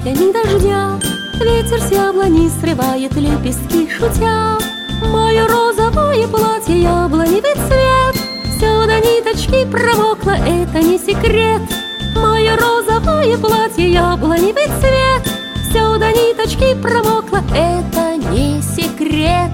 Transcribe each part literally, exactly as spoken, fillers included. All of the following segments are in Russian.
ни дождя. Ветер с яблони срывает лепестки, шутя. Мое розовое платье яблоневый цвет, все до ниточки промокло, это не секрет. Мое розовое платье яблоневый цвет, все до ниточки промокло, это не секрет.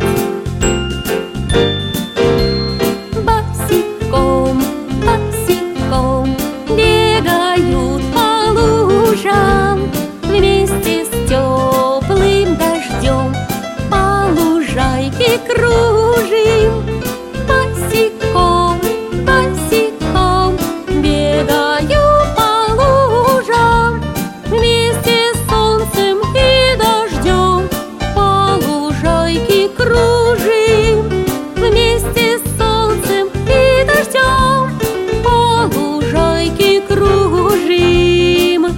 Босиком, босиком бегают по лужам, вместе с теплым дождем по лужайке кружим. Босиком, босиком бегаю по лужам, вместе с солнцем и дождем по лужайке кружим. Вместе с солнцем и дождем по лужайке кружим.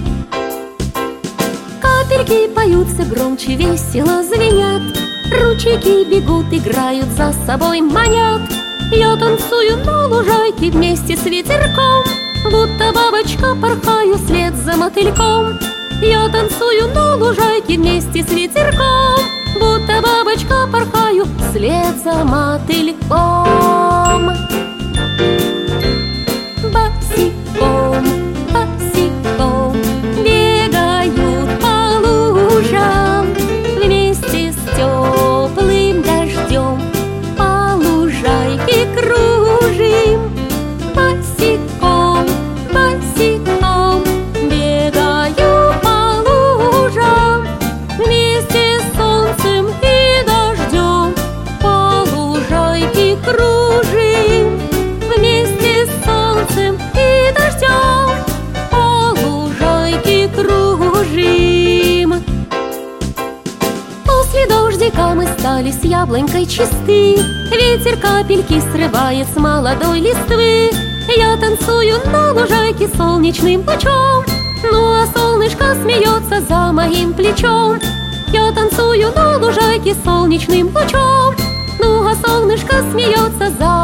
Капельки поются громче, весело звенят, ручейки бегут, играют, за собой манят. Я танцую на лужайке вместе с ветерком, будто бабочка порхаю вслед за мотыльком. Я танцую на лужайке вместе с ветерком, будто бабочка порхаю вслед за мотыльком. Босиком, босиком бегают по лужам, вместе с теплым дождем по лужайке кружим. Босиком, босиком бегаю по лужам, вместе с солнцем и дождем по лужайке кружим. Вместе с солнцем и дождем по лужайке кружим. После дождика мы стали с яблонькой чисты, ветер капельки срывает с молодой листвы. Я танцую на лужайке солнечным лучом, ну а солнышко смеется за моим плечом. Я танцую на лужайке солнечным лучом, ну а солнышко смеется за